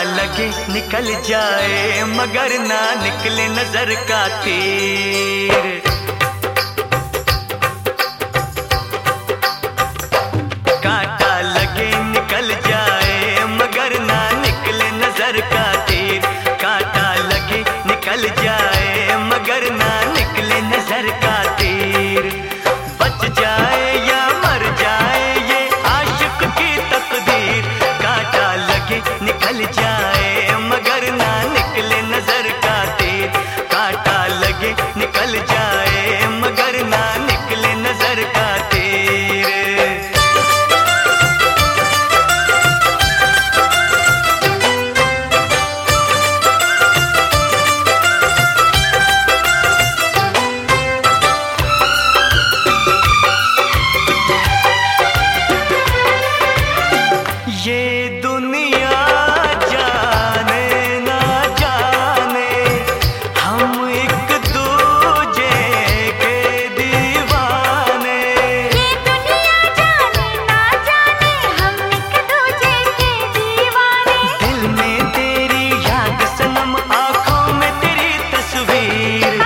लगे निकल जाए मगर ना निकले नजर का तीर। कांटा लगे निकल जाए मगर ना निकले नजर का तीर। कांटा लगे निकल जाए मगर ना निकले नजर का तीर। बच जाए या मर जाए ये आशिक की तकदीर। कांटा लगे निकल जाए मगर ना निकले नजर का तीर। कांटा लगे निकल जाए मगर ना निकले नजर का तीर। ये दुनिया जाने ना जाने हम एक दूजे के दीवाने। ये दुनिया जाने ना जाने हम एक दूजे के दीवाने। दिल में तेरी याद सनम, आँखों में तेरी तस्वीर।